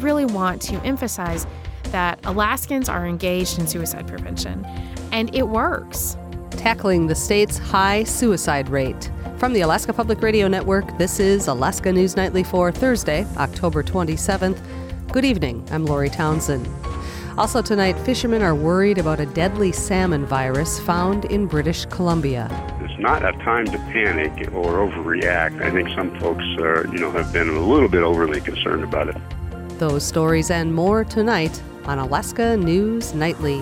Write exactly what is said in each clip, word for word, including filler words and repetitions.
really want to emphasize that Alaskans are engaged in suicide prevention, and it works. Tackling the state's high suicide rate. From the Alaska Public Radio Network, this is Alaska News Nightly for Thursday, October twenty-seventh. Good evening, I'm Lori Townsend. Also tonight, fishermen are worried about a deadly salmon virus found in British Columbia. It's not a time to panic or overreact. I think some folks, uh, you know, have been a little bit overly concerned about it. Those stories and more tonight on Alaska News Nightly.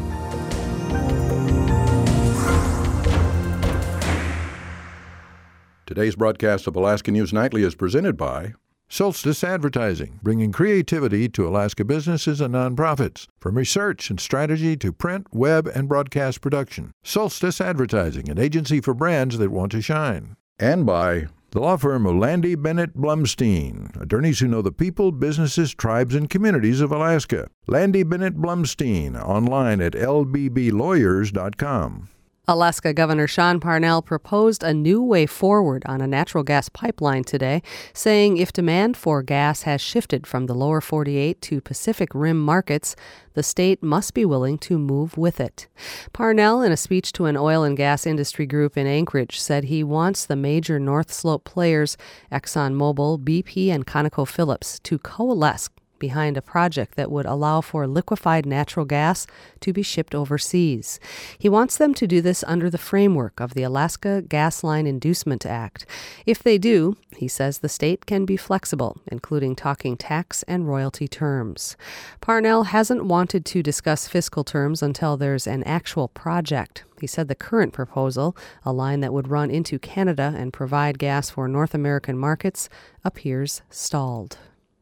Today's broadcast of Alaska News Nightly is presented by Solstice Advertising, bringing creativity to Alaska businesses and nonprofits. From research and strategy to print, web, and broadcast production. Solstice Advertising, an agency for brands that want to shine. And by the law firm of Landy Bennett Blumstein, attorneys who know the people, businesses, tribes, and communities of Alaska. Landy Bennett Blumstein, online at l b b lawyers dot com. Alaska Governor Sean Parnell proposed a new way forward on a natural gas pipeline today, saying if demand for gas has shifted from the lower forty-eight to Pacific Rim markets, the state must be willing to move with it. Parnell, in a speech to an oil and gas industry group in Anchorage, said he wants the major North Slope players, ExxonMobil, B P, and ConocoPhillips, to coalesce behind a project that would allow for liquefied natural gas to be shipped overseas. He wants them to do this under the framework of the Alaska Gas Line Inducement Act. If they do, he says the state can be flexible, including talking tax and royalty terms. Parnell hasn't wanted to discuss fiscal terms until there's an actual project. He said the current proposal, a line that would run into Canada and provide gas for North American markets, appears stalled.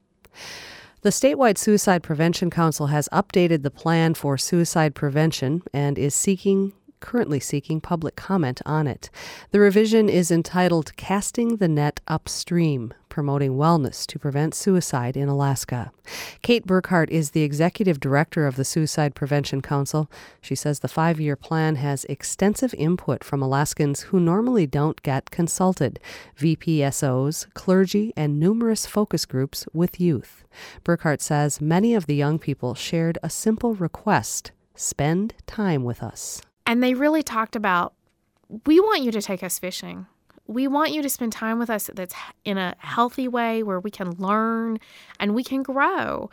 The statewide Suicide Prevention Council has updated the plan for suicide prevention and is seeking currently seeking public comment on it. The revision is entitled Casting the Net Upstream, Promoting Wellness to Prevent Suicide in Alaska. Kate Burkhart is the executive director of the Suicide Prevention Council. She says the five-year plan has extensive input from Alaskans who normally don't get consulted, V P S Os, clergy, and numerous focus groups with youth. Burkhart says many of the young people shared a simple request: spend time with us. And they really talked about, we want you to take us fishing. We want you to spend time with us that's in a healthy way where we can learn and we can grow.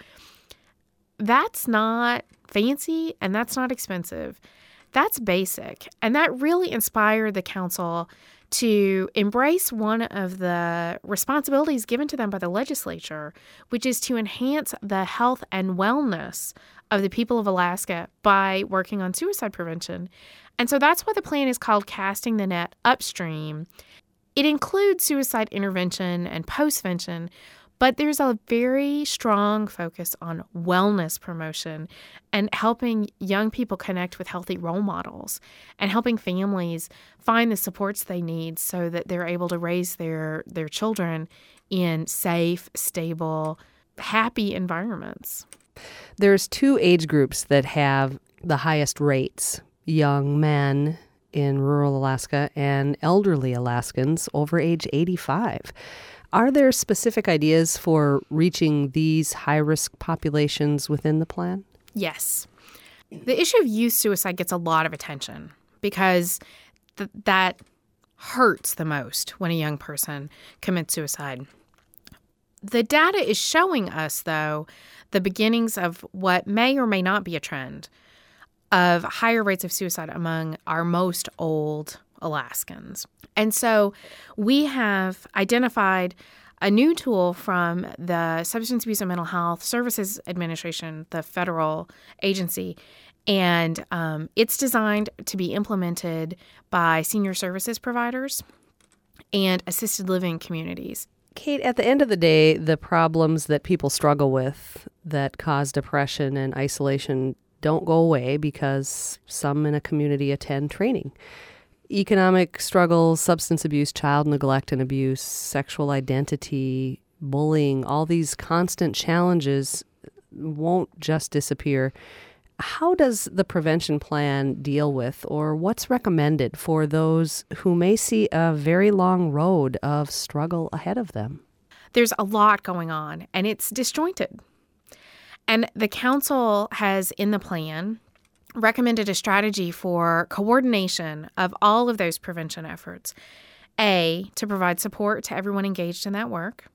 That's not fancy and that's not expensive. That's basic. And that really inspired the council to embrace one of the responsibilities given to them by the legislature, which is to enhance the health and wellness of the people of Alaska by working on suicide prevention. And so that's why the plan is called Casting the Net Upstream. It includes suicide intervention and postvention, but there's a very strong focus on wellness promotion and helping young people connect with healthy role models and helping families find the supports they need so that they're able to raise their, their children in safe, stable, happy environments. There's two age groups that have the highest rates: young men in rural Alaska and elderly Alaskans over age eighty-five. Are there specific ideas for reaching these high-risk populations within the plan? Yes. The issue of youth suicide gets a lot of attention because th- that hurts the most when a young person commits suicide. The data is showing us, though, the beginnings of what may or may not be a trend of higher rates of suicide among our most old Alaskans. And so we have identified a new tool from the Substance Abuse and Mental Health Services Administration, the federal agency, and um, it's designed to be implemented by senior services providers and assisted living communities. Kate, at the end of the day, the problems that people struggle with that cause depression and isolation don't go away because some in a community attend training. Economic struggles, substance abuse, child neglect and abuse, sexual identity, bullying, all these constant challenges won't just disappear. How does the prevention plan deal with, or what's recommended for those who may see a very long road of struggle ahead of them? There's a lot going on, and it's disjointed. And the council has, in the plan, recommended a strategy for coordination of all of those prevention efforts. A, to provide support to everyone engaged in that work.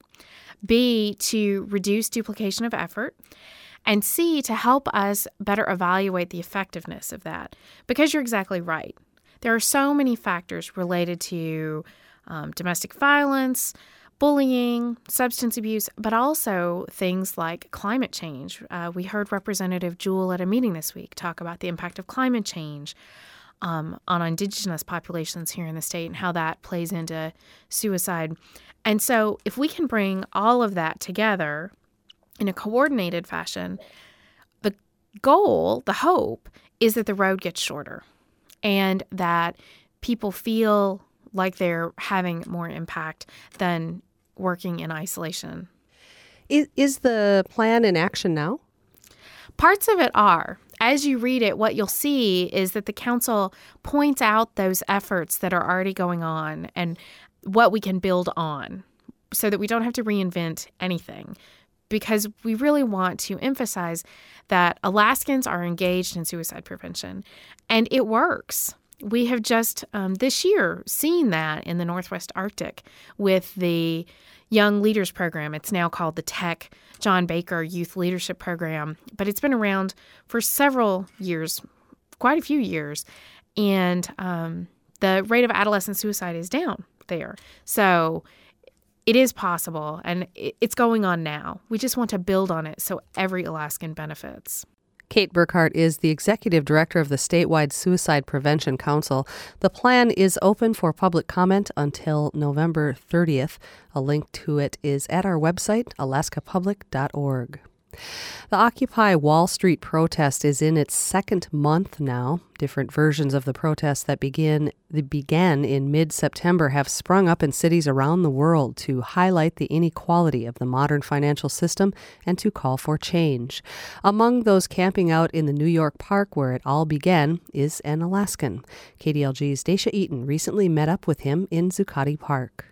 B, to reduce duplication of effort. And C, to help us better evaluate the effectiveness of that. Because you're exactly right. There are so many factors related to um, domestic violence, bullying, substance abuse, but also things like climate change. Uh, we heard Representative Jewell at a meeting this week talk about the impact of climate change um, on indigenous populations here in the state and how that plays into suicide. And so if we can bring all of that together in a coordinated fashion, the goal, the hope, is that the road gets shorter and that people feel like they're having more impact than working in isolation. Is, is the plan in action now? Parts of it are. As you read it, what you'll see is that the council points out those efforts that are already going on and what we can build on so that we don't have to reinvent anything. Because we really want to emphasize that Alaskans are engaged in suicide prevention, and it works. We have just um, this year seen that in the Northwest Arctic with the Young Leaders Program. It's now called the Tech John Baker Youth Leadership Program, but it's been around for several years, quite a few years, and um, the rate of adolescent suicide is down there. So it is possible, and it's going on now. We just want to build on it so every Alaskan benefits. Kate Burkhart is the executive director of the statewide Suicide Prevention Council. The plan is open for public comment until November thirtieth. A link to it is at our website, alaska public dot org. The Occupy Wall Street protest is in its second month now. Different versions of the protest that begin that began in mid-September have sprung up in cities around the world to highlight the inequality of the modern financial system and to call for change. Among those camping out in the New York park where it all began is an Alaskan. K D L G's Daisha Eaton recently met up with him in Zuccotti Park.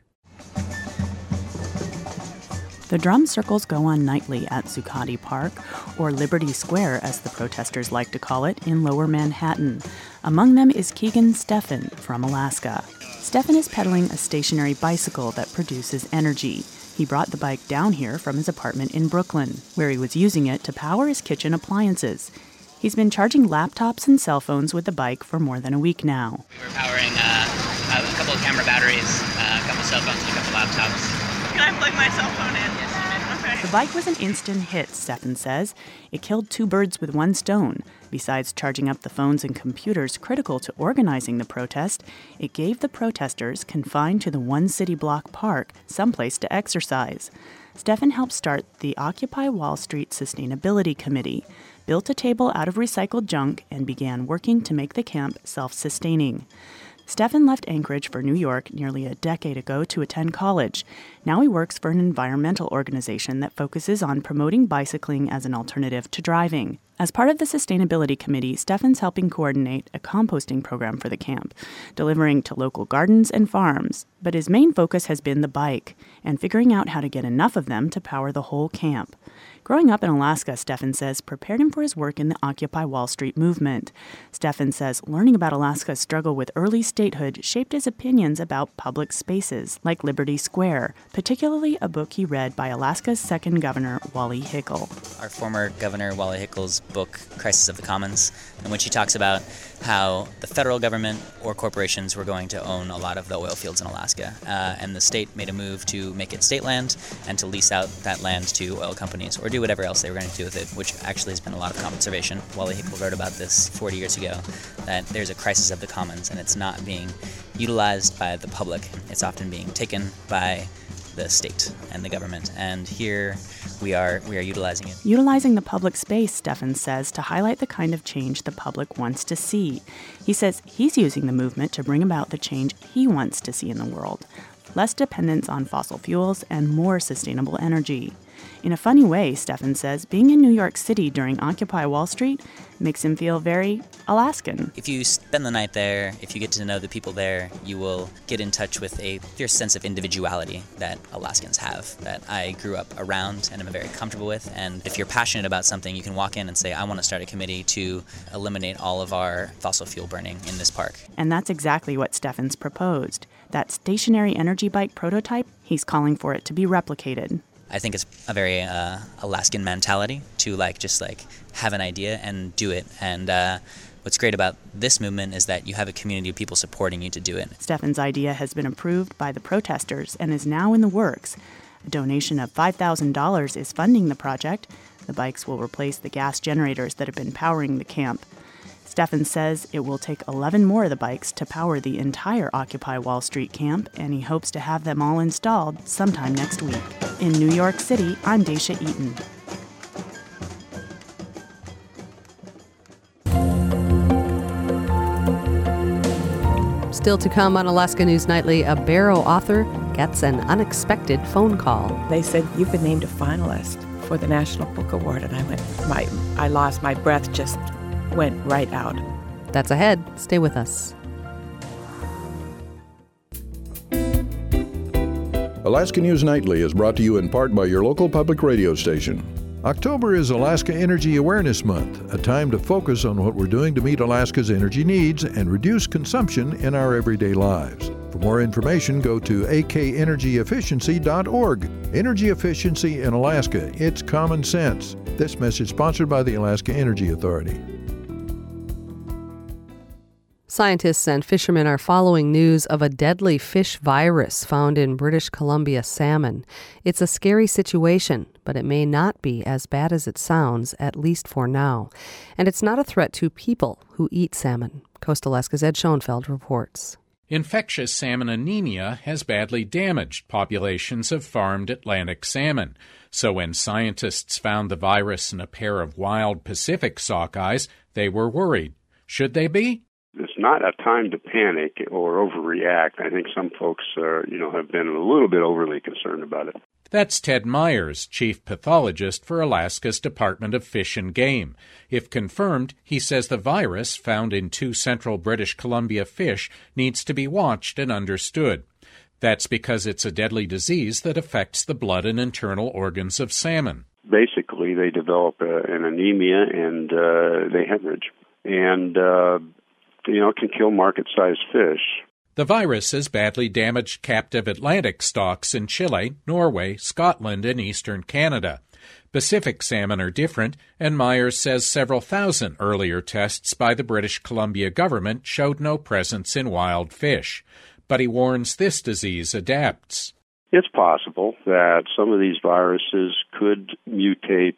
The drum circles go on nightly at Zuccotti Park, or Liberty Square as the protesters like to call it, in Lower Manhattan. Among them is Keegan Steffen from Alaska. Steffen is pedaling a stationary bicycle that produces energy. He brought the bike down here from his apartment in Brooklyn, where he was using it to power his kitchen appliances. He's been charging laptops and cell phones with the bike for more than a week now. We were powering uh, a couple of camera batteries, uh, a couple cell phones, and a couple laptops. Can I plug my cell phone in? Yes, okay. The bike was an instant hit, Steffen says. It killed two birds with one stone. Besides charging up the phones and computers critical to organizing the protest, it gave the protesters confined to the one city block park someplace to exercise. Steffen helped start the Occupy Wall Street Sustainability Committee, built a table out of recycled junk, and began working to make the camp self-sustaining. Steffen left Anchorage for New York nearly a decade ago to attend college. Now he works for an environmental organization that focuses on promoting bicycling as an alternative to driving. As part of the Sustainability Committee, Steffen's helping coordinate a composting program for the camp, delivering to local gardens and farms. But his main focus has been the bike and figuring out how to get enough of them to power the whole camp. Growing up in Alaska, Steffen says, prepared him for his work in the Occupy Wall Street movement. Steffen says learning about Alaska's struggle with early statehood shaped his opinions about public spaces, like Liberty Square, particularly a book he read by Alaska's second governor, Wally Hickel. Our former governor, Wally Hickel's book, Crisis of the Commons, in which he talks about how the federal government or corporations were going to own a lot of the oil fields in Alaska. Uh, and the state made a move to make it state land and to lease out that land to oil companies or do whatever else they were going to do with it, which actually has been a lot of conservation. Wally Hickel wrote about this forty years ago, that there's a crisis of the commons and it's not being utilized by the public. It's often being taken by the state and the government. And here we are we are utilizing it. Utilizing the public space, Steffen says, to highlight the kind of change the public wants to see. He says he's using the movement to bring about the change he wants to see in the world. Less dependence on fossil fuels and more sustainable energy. In a funny way, Stefan says, being in New York City during Occupy Wall Street makes him feel very Alaskan. If you spend the night there, if you get to know the people there, you will get in touch with a fierce sense of individuality that Alaskans have, that I grew up around and am very comfortable with. And if you're passionate about something, you can walk in and say, I want to start a committee to eliminate all of our fossil fuel burning in this park. And that's exactly what Stefan's proposed. That stationary energy bike prototype, he's calling for it to be replicated. I think it's a very uh, Alaskan mentality to like just like have an idea and do it. And uh, what's great about this movement is that you have a community of people supporting you to do it. Stefan's idea has been approved by the protesters and is now in the works. A donation of five thousand dollars is funding the project. The bikes will replace the gas generators that have been powering the camp. Stefan says it will take eleven more of the bikes to power the entire Occupy Wall Street camp, and he hopes to have them all installed sometime next week. In New York City, I'm Daisha Eaton. Still to come on Alaska News Nightly, a Barrow author gets an unexpected phone call. They said, you've been named a finalist for the National Book Award, and I went, my, I lost my breath, just went right out. That's ahead. Stay with us. Alaska News Nightly is brought to you in part by your local public radio station. October is Alaska Energy Awareness Month, a time to focus on what we're doing to meet Alaska's energy needs and reduce consumption in our everyday lives. For more information, go to a k energy efficiency dot org. Energy efficiency in Alaska, it's common sense. This message sponsored by the Alaska Energy Authority. Scientists and fishermen are following news of a deadly fish virus found in British Columbia salmon. It's a scary situation, but it may not be as bad as it sounds, at least for now. And it's not a threat to people who eat salmon. Coast Alaska's Ed Schoenfeld reports. Infectious salmon anemia has badly damaged populations of farmed Atlantic salmon. So when scientists found the virus in a pair of wild Pacific sockeyes, they were worried. Should they be? It's not a time to panic or overreact. I think some folks, uh, you know, have been a little bit overly concerned about it. That's Ted Myers, chief pathologist for Alaska's Department of Fish and Game. If confirmed, he says the virus found in two central British Columbia fish needs to be watched and understood. That's because it's a deadly disease that affects the blood and internal organs of salmon. Basically, they develop uh, an anemia and uh, they hemorrhage. And, uh, you know, it can kill market-sized fish. The virus has badly damaged captive Atlantic stocks in Chile, Norway, Scotland, and eastern Canada. Pacific salmon are different, and Myers says several thousand earlier tests by the British Columbia government showed no presence in wild fish. But he warns this disease adapts. It's possible that some of these viruses could mutate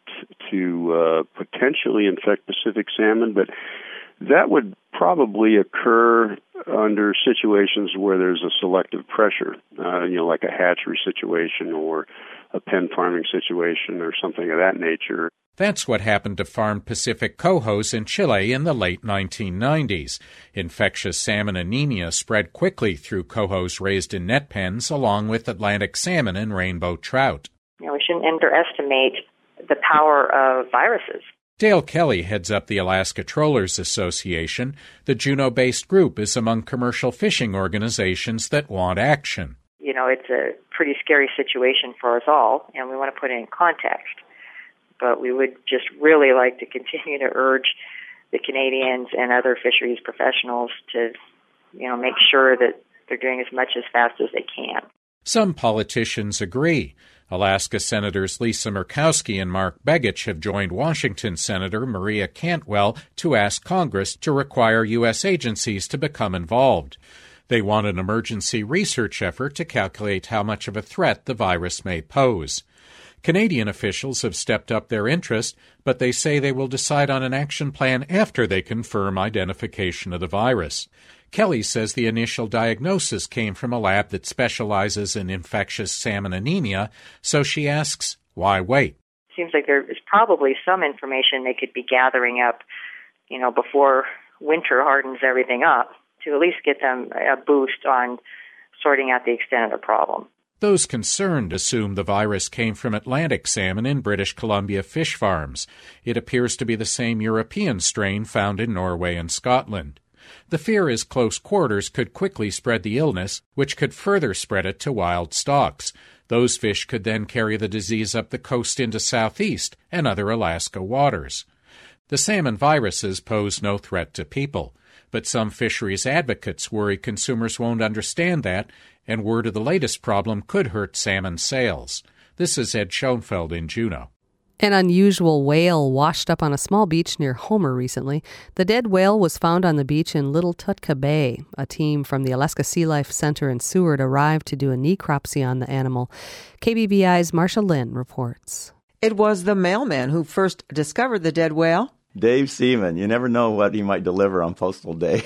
to uh, potentially infect Pacific salmon, but that would probably occur under situations where there's a selective pressure, uh, you know, like a hatchery situation or a pen farming situation or something of that nature. That's what happened to farmed Pacific cohos in Chile in the late nineteen nineties. Infectious salmon anemia spread quickly through cohos raised in net pens along with Atlantic salmon and rainbow trout. You know, we shouldn't underestimate the power of viruses. Dale Kelly heads up the Alaska Trollers Association. The Juneau-based group is among commercial fishing organizations that want action. You know, it's a pretty scary situation for us all, and we want to put it in context. But we would just really like to continue to urge the Canadians and other fisheries professionals to, you know, make sure that they're doing as much as fast as they can. Some politicians agree. Alaska Senators Lisa Murkowski and Mark Begich have joined Washington Senator Maria Cantwell to ask Congress to require U S agencies to become involved. They want an emergency research effort to calculate how much of a threat the virus may pose. Canadian officials have stepped up their interest, but they say they will decide on an action plan after they confirm identification of the virus. Kelly says the initial diagnosis came from a lab that specializes in infectious salmon anemia, so she asks, why wait? Seems like there is probably some information they could be gathering up, you know, before winter hardens everything up, to at least get them a boost on sorting out the extent of the problem. Those concerned assume the virus came from Atlantic salmon in British Columbia fish farms. It appears to be the same European strain found in Norway and Scotland. The fear is close quarters could quickly spread the illness, which could further spread it to wild stocks. Those fish could then carry the disease up the coast into southeast and other Alaska waters. The salmon viruses pose no threat to people, but some fisheries advocates worry consumers won't understand that, and word of the latest problem could hurt salmon sales. This is Ed Schoenfeld in Juneau. An unusual whale washed up on a small beach near Homer recently. The dead whale was found on the beach in Little Tutka Bay. A team from the Alaska Sea Life Center in Seward arrived to do a necropsy on the animal. K B B I's Marcia Lynn reports. It was the mailman who first discovered the dead whale. Dave Seaman. You never know what he might deliver on Postal Day.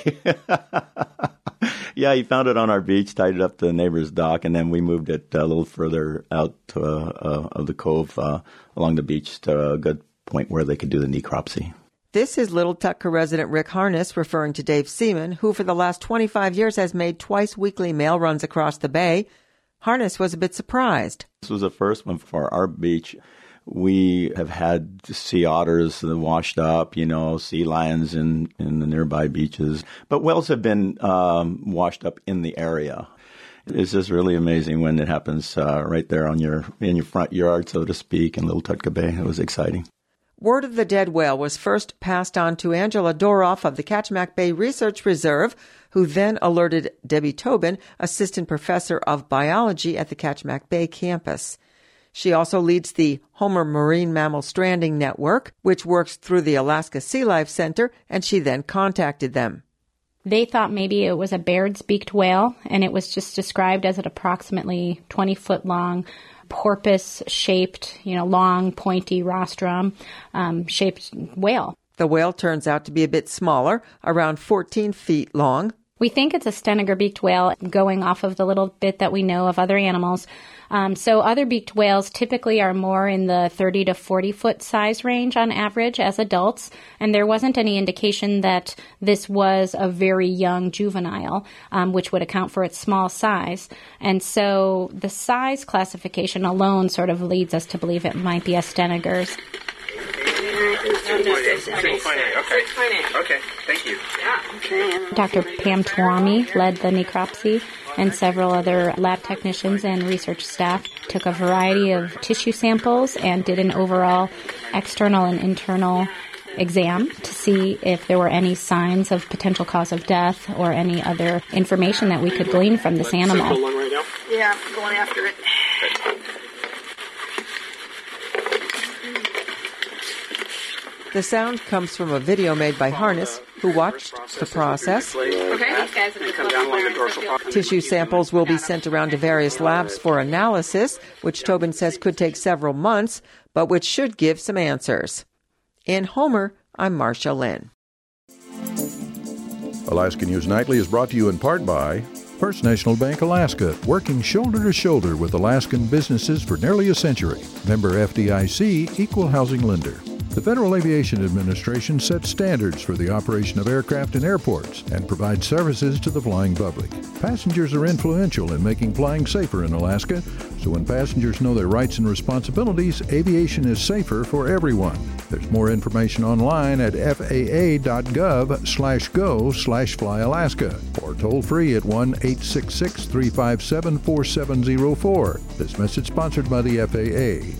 Yeah, he found it on our beach, tied it up to the neighbor's dock, and then we moved it a little further out to, uh, uh, of the cove uh, along the beach to a good point where they could do the necropsy. This is Little Tutka resident Rick Harness referring to Dave Seaman, who for the last twenty-five years has made twice weekly mail runs across the bay. Harness was a bit surprised. This was the first one for our beach. We have had sea otters that washed up, you know, sea lions in, in the nearby beaches. But whales have been um, washed up in the area. It's just really amazing when it happens uh, right there on your in your front yard, so to speak, in Little Tutka Bay. It was exciting. Word of the dead whale was first passed on to Angela Doroff of the Kachemak Bay Research Reserve, who then alerted Debbie Tobin, assistant professor of biology at the Kachemak Bay campus. She also leads the Homer Marine Mammal Stranding Network, which works through the Alaska Sea Life Center, and she then contacted them. They thought maybe it was a Baird's-beaked whale, and it was just described as an approximately twenty-foot-long, porpoise-shaped, you know, long, pointy rostrum um, shaped whale. The whale turns out to be a bit smaller, around fourteen feet long. We think it's a Stenegar-beaked whale, going off of the little bit that we know of other animals. Um, so other beaked whales typically are more in the thirty to forty foot size range on average as adults, and there wasn't any indication that this was a very young juvenile, um, which would account for its small size. And so the size classification alone sort of leads us to believe it might be a Stenegar's. Okay. Okay. Thank you. Doctor Pam Twomey led the necropsy, and several other lab technicians and research staff took a variety of tissue samples and did an overall external and internal exam to see if there were any signs of potential cause of death or any other information that we could glean from this animal. Yeah, I'm going after it. The sound comes from a video made by Harness, who watched the process. Okay. Tissue samples will be sent around to various labs for analysis, which Tobin says could take several months, but which should give some answers. In Homer, I'm Marcia Lynn. Alaska News Nightly is brought to you in part by First National Bank Alaska, working shoulder to shoulder with Alaskan businesses for nearly a century. Member F D I C, Equal Housing Lender. The Federal Aviation Administration sets standards for the operation of aircraft in airports and provides services to the flying public. Passengers are influential in making flying safer in Alaska, so when passengers know their rights and responsibilities, aviation is safer for everyone. There's more information online at faa.gov slash go slash flyalaska or toll free at one eight six six, three five seven, four seven zero four. This message sponsored by the F A A.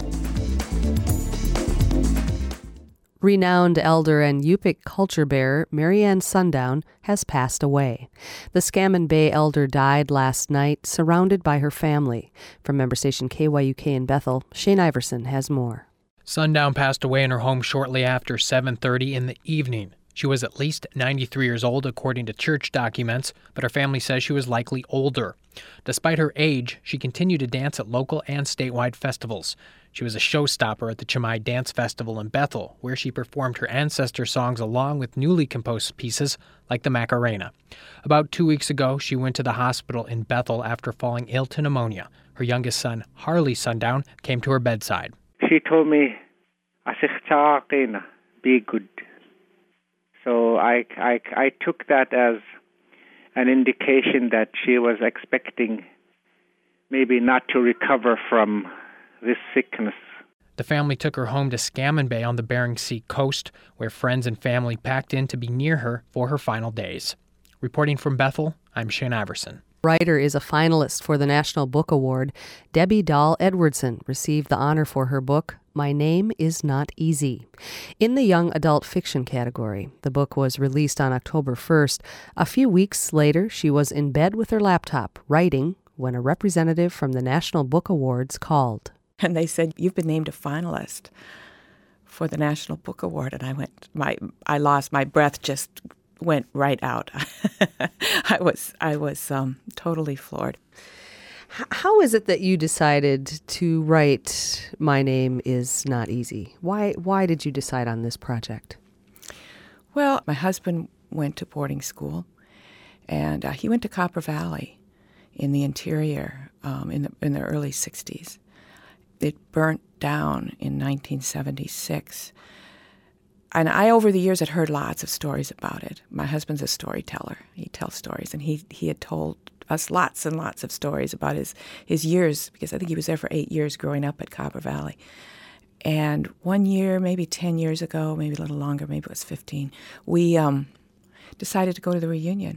Renowned elder and Yupik culture bearer Marianne Sundown has passed away. The Scammon Bay elder died last night, surrounded by her family. From member station K Y U K in Bethel, Shane Iverson has more. Sundown passed away in her home shortly after seven thirty in the evening. She was at least ninety-three years old, according to church documents, but her family says she was likely older. Despite her age, she continued to dance at local and statewide festivals. She was a showstopper at the Chamai Dance Festival in Bethel, where she performed her ancestor songs along with newly composed pieces like the Macarena. About two weeks ago, she went to the hospital in Bethel after falling ill to pneumonia. Her youngest son, Harley Sundown, came to her bedside. She told me, be good. So I, I, I took that as an indication that she was expecting maybe not to recover from this sickness. The family took her home to Scammon Bay on the Bering Sea coast, where friends and family packed in to be near her for her final days. Reporting from Bethel, I'm Shane Iverson. Writer is a finalist for the National Book Award. Debbie Dahl Edwardson received the honor for her book, My Name Is Not Easy. In the young adult fiction category, the book was released on October first. A few weeks later, she was in bed with her laptop, writing, when a representative from the National Book Awards called. And they said, "You've been named a finalist for the National Book Award." And I went, my, I lost my breath, just went right out. I was, I was um, totally floored. How is it that you decided to write My Name Is Not Easy? Why, why did you decide on this project? Well, my husband went to boarding school, and uh, he went to Copper Valley in the interior um, in the in the early sixties. It burnt down in nineteen seventy-six. And I, over the years, had heard lots of stories about it. My husband's a storyteller. He tells stories, and he, he had told us lots and lots of stories about his, his years, because I think he was there for eight years growing up at Copper Valley. And one year, maybe ten years ago, maybe a little longer, maybe it was fifteen, we um, decided to go to the reunion.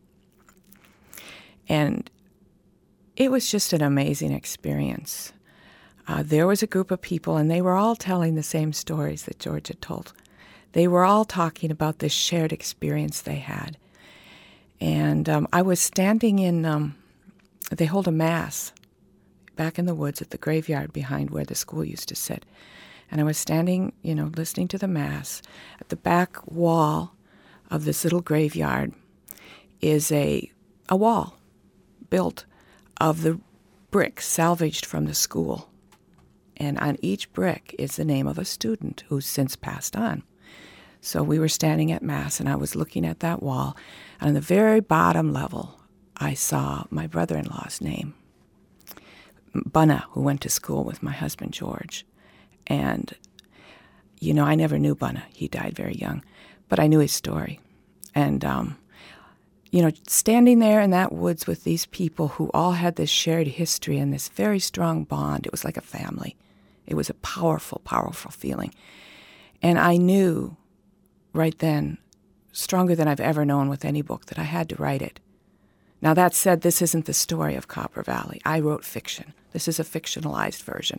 And it was just an amazing experience. Uh, there was a group of people, and they were all telling the same stories that George had told. They were all talking about this shared experience they had. And um, I was standing in, um, they hold a mass back in the woods at the graveyard behind where the school used to sit. And I was standing, you know, listening to the mass. At the back wall of this little graveyard is a a wall built of the bricks salvaged from the school. And on each brick is the name of a student who's since passed on. So we were standing at Mass, and I was looking at that wall. And on the very bottom level, I saw my brother-in-law's name, Bunna, who went to school with my husband, George. And, you know, I never knew Bunna. He died very young. But I knew his story. And, um, you know, standing there in that woods with these people who all had this shared history and this very strong bond, it was like a family. It was a powerful, powerful feeling. And I knew right then, stronger than I've ever known with any book, that I had to write it. Now, that said, this isn't the story of Copper Valley. I wrote fiction. This is a fictionalized version.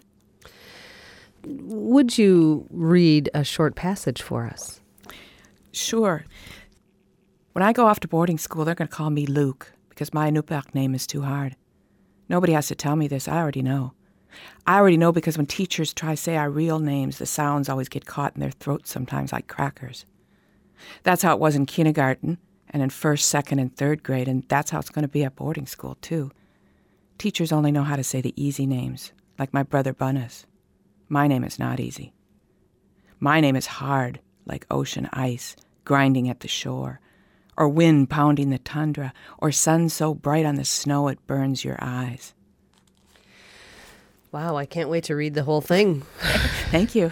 Would you read a short passage for us? Sure. When I go off to boarding school, they're going to call me Luke, because my Nupok name is too hard. Nobody has to tell me this. I already know. I already know because when teachers try to say our real names, the sounds always get caught in their throats sometimes like crackers. That's how it was in kindergarten and in first, second, and third grade, and that's how it's going to be at boarding school, too. Teachers only know how to say the easy names, like my brother Bunna's. My name is not easy. My name is hard, like ocean ice grinding at the shore, or wind pounding the tundra, or sun so bright on the snow it burns your eyes. Wow, I can't wait to read the whole thing. Thank you.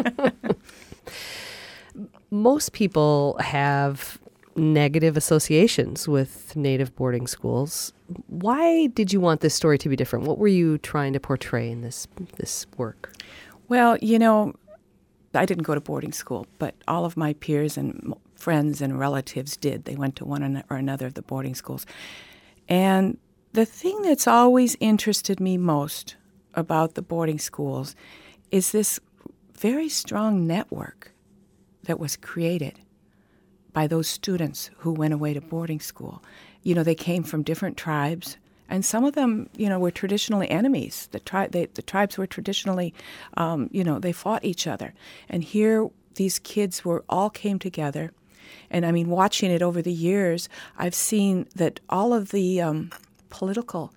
Most people have negative associations with Native boarding schools. Why did you want this story to be different? What were you trying to portray in this this work? Well, you know, I didn't go to boarding school, but all of my peers and friends and relatives did. They went to one or another of the boarding schools. And the thing that's always interested me most about the boarding schools is this very strong network that was created by those students who went away to boarding school. You know, they came from different tribes, and some of them, you know, were traditionally enemies. The, tri- they, the tribes were traditionally, um, you know, they fought each other. And here these kids were all came together. And, I mean, watching it over the years, I've seen that all of the um, political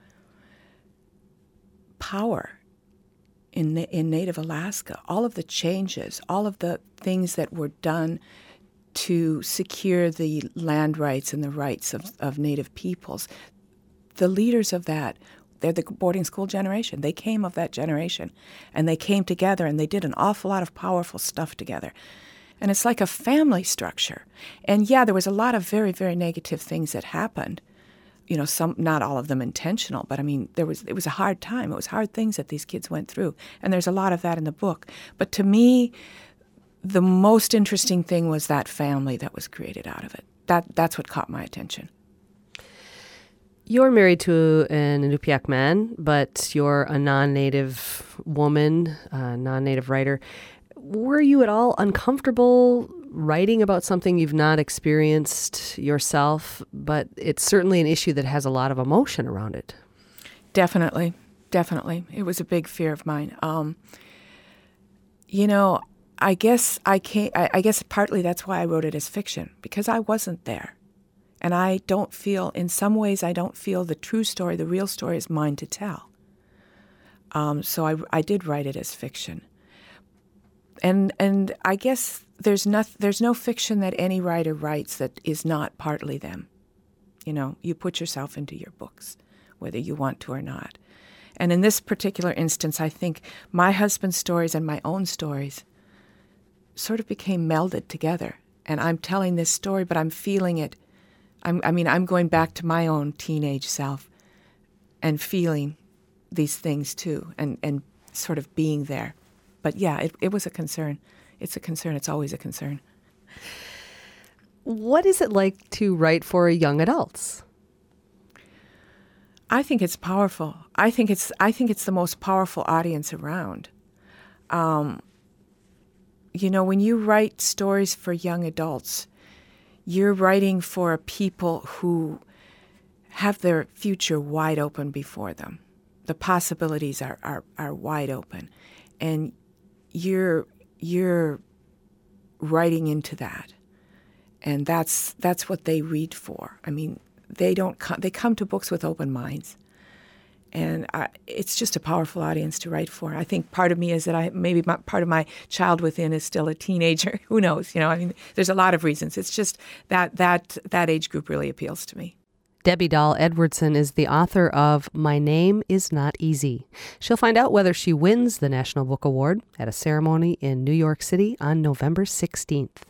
power in in Native Alaska, all of the changes, all of the things that were done to secure the land rights and the rights of, of Native peoples, the leaders of that, they're the boarding school generation. They came of that generation, and they came together, and they did an awful lot of powerful stuff together. And it's like a family structure. And, yeah, there was a lot of very, very negative things that happened, you know, some, not all of them intentional, but I mean, there was, it was a hard time. It was hard things that these kids went through. And there's a lot of that in the book. But to me, the most interesting thing was that family that was created out of it. That, that's what caught my attention. You're married to an Inupiaq man, but you're a non-native woman, a non-native writer. Were you at all uncomfortable writing about something you've not experienced yourself, but it's certainly an issue that has a lot of emotion around it? Definitely. Definitely. It was a big fear of mine. Um, you know, I guess I can't, I, I guess partly that's why I wrote it as fiction, because I wasn't there. And I don't feel, in some ways, I don't feel the true story, the real story is mine to tell. Um, so I, I did write it as fiction. And and I guess there's no, there's no fiction that any writer writes that is not partly them. You know, you put yourself into your books, whether you want to or not. And in this particular instance, I think my husband's stories and my own stories sort of became melded together. And I'm telling this story, but I'm feeling it. I'm, I mean, I'm going back to my own teenage self and feeling these things too, and, and sort of being there. But yeah, it, it was a concern. It's a concern. It's always a concern. What is it like to write for young adults? I think it's powerful. I think it's I think it's the most powerful audience around. Um, you know, when you write stories for young adults, you're writing for people who have their future wide open before them. The possibilities are, are, are wide open. And you're you're writing into that. And that's that's what they read for. I mean, they don't come, they come to books with open minds. And I, it's just a powerful audience to write for. I think part of me is that I maybe my, part of my child within is still a teenager. Who knows? You know, I mean, there's a lot of reasons. It's just that that that age group really appeals to me. Debbie Dahl Edwardson is the author of My Name Is Not Easy. She'll find out whether she wins the National Book Award at a ceremony in New York City on November sixteenth.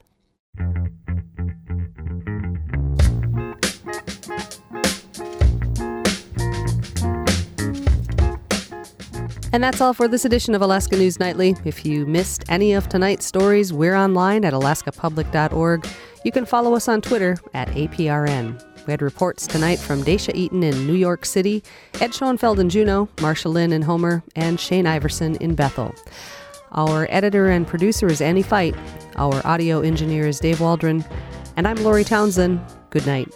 And that's all for this edition of Alaska News Nightly. If you missed any of tonight's stories, we're online at alaska public dot org. You can follow us on Twitter at A P R N. We had reports tonight from Daisha Eaton in New York City, Ed Schoenfeld in Juneau, Marsha Lynn in Homer, and Shane Iverson in Bethel. Our editor and producer is Annie Fight. Our audio engineer is Dave Waldron. And I'm Lori Townsend. Good night.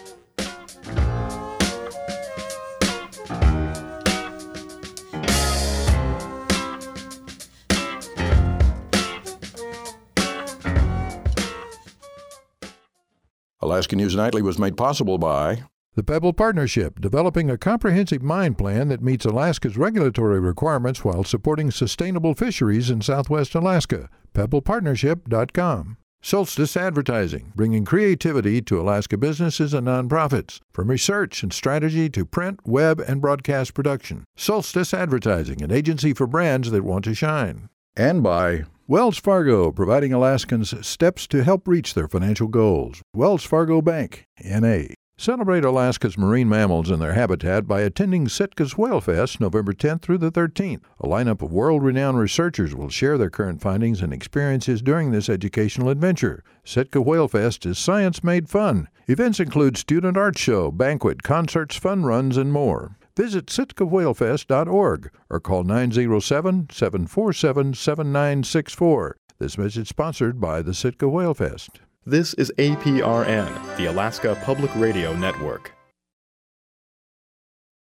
Alaska News Nightly was made possible by the Pebble Partnership, developing a comprehensive mine plan that meets Alaska's regulatory requirements while supporting sustainable fisheries in southwest Alaska. pebble partnership dot com. Solstice Advertising, bringing creativity to Alaska businesses and nonprofits. From research and strategy to print, web, and broadcast production. Solstice Advertising, an agency for brands that want to shine. And by Wells Fargo, providing Alaskans steps to help reach their financial goals. Wells Fargo Bank, N A Celebrate Alaska's marine mammals and their habitat by attending Sitka's Whale Fest November tenth through the thirteenth. A lineup of world-renowned researchers will share their current findings and experiences during this educational adventure. Sitka Whale Fest is science made fun. Events include student art show, banquet, concerts, fun runs, and more. Visit sitka whale fest dot org or call nine oh seven, seven four seven, seven nine six four. This message sponsored by the Sitka Whale Fest. This is A P R N, the Alaska Public Radio Network.